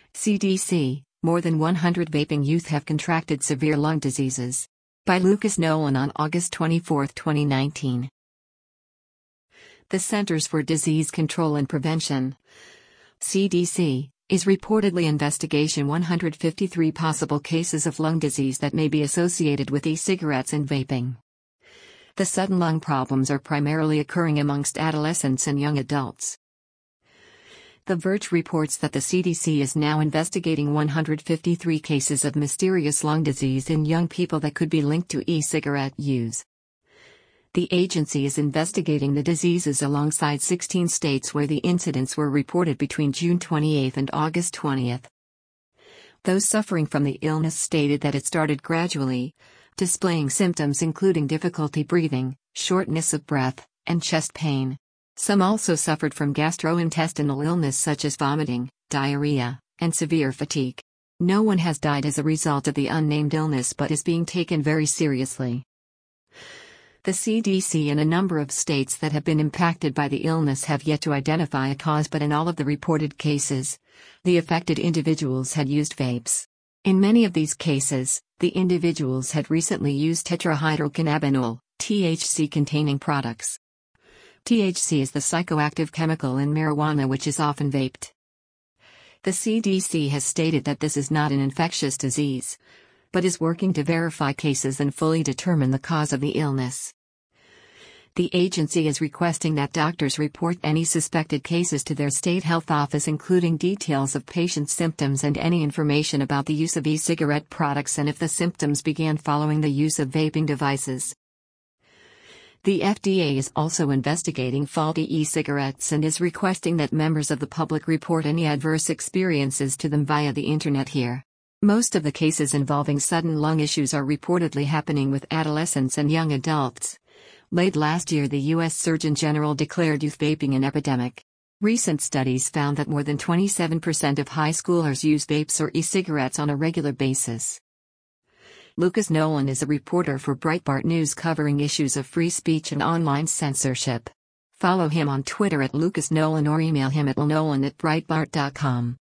CDC, more than 100 vaping youth have contracted severe lung diseases. By Lucas Nolan on August 24, 2019. The Centers for Disease Control and Prevention, CDC, is reportedly investigating 153 possible cases of lung disease that may be associated with e-cigarettes and vaping. The sudden lung problems are primarily occurring amongst adolescents and young adults. The Verge reports that the CDC is now investigating 153 cases of mysterious lung disease in young people that could be linked to e-cigarette use. The agency is investigating the diseases alongside 16 states where the incidents were reported between June 28 and August 20. Those suffering from the illness stated that it started gradually, displaying symptoms including difficulty breathing, shortness of breath, and chest pain. Some also suffered from gastrointestinal illness such as vomiting, diarrhea, and severe fatigue. No one has died as a result of the unnamed illness but is being taken very seriously. The CDC and a number of states that have been impacted by the illness have yet to identify a cause, but in all of the reported cases, the affected individuals had used vapes. In many of these cases, the individuals had recently used tetrahydrocannabinol, THC-containing products. THC is the psychoactive chemical in marijuana which is often vaped. The CDC has stated that this is not an infectious disease, but is working to verify cases and fully determine the cause of the illness. The agency is requesting that doctors report any suspected cases to their state health office, including details of patient symptoms and any information about the use of e-cigarette products and if the symptoms began following the use of vaping devices. The FDA is also investigating faulty e-cigarettes and is requesting that members of the public report any adverse experiences to them via the internet here. Most of the cases involving sudden lung issues are reportedly happening with adolescents and young adults. Late last year, the U.S. Surgeon General declared youth vaping an epidemic. Recent studies found that more than 27% of high schoolers use vapes or e-cigarettes on a regular basis. Lucas Nolan is a reporter for Breitbart News covering issues of free speech and online censorship. Follow him on Twitter @LucasNolan or email him at lnolan@breitbart.com.